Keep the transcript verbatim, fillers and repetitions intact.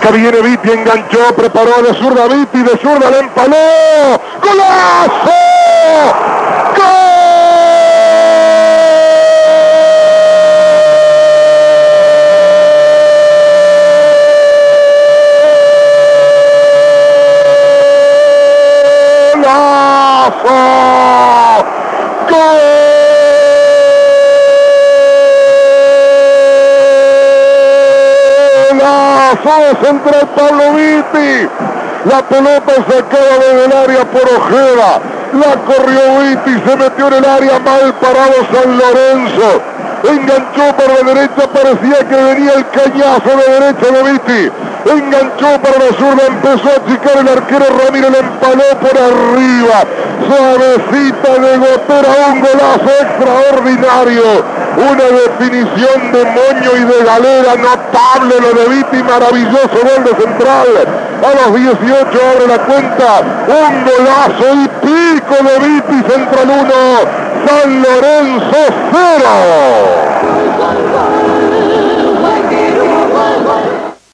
Que viene Viti, enganchó, preparó de zurda Viti, de zurda le empaló. ¡Golazo! ¡Golazo! ¡Gol! Central Pablo Viti, la pelota sacada del área por Ojeda, la corrió Viti, se metió en el área, mal parado San Lorenzo, enganchó por la derecha, parecía que venía el cañazo de derecha de Viti, enganchó para la zurda, empezó a achicar el arquero Ramírez, le empaló por arriba, suavecita de gotera, un golazo extraordinario, una definición de moño y de galera, notable lo de Viti, maravilloso gol de Central, a los dieciocho abre la cuenta, un golazo y pico de Viti, Central uno, San Lorenzo cero.